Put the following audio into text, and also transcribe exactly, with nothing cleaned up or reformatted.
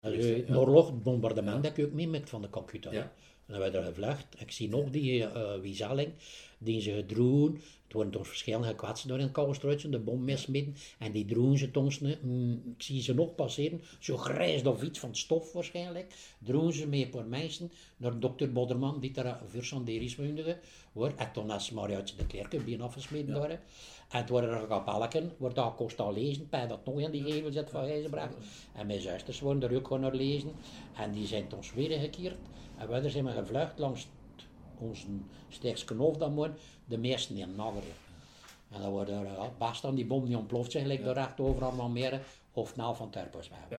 Uh, de oorlog, het bombardement, ja. Dat heb ik ook meemaakt van de Calcutta. Ja. En dan werden we er gevlucht. Ik zie nog die uh, wiezeling, die ze gedroegen. Het worden door verschillende gekwetst door een koude de bom mismidden. En die droegen ze toen, mm, ik zie ze nog passeren, zo grijs of iets van stof waarschijnlijk. Droegen ze mee voor mensen naar dokter Bodderman, die daar voor zo'n derismundige, hoor. En toen is maar uit de kerk bijna afgesmeten worden. En het worden er kapelleken, wordt daar kost al lezen, bij dat nog in die gevel zit van Gijzenbracht. En mijn zusters worden er ook gewoon naar lezen. En die zijn ons weer gekeerd. En we zijn we gevlucht langs onze sterkste knof dan maar, de meesten in Nagel. En dan worden er best aan die bom die ontploft zijn, gelijk ja. Daar recht over allemaal meer, of nou van Terpers.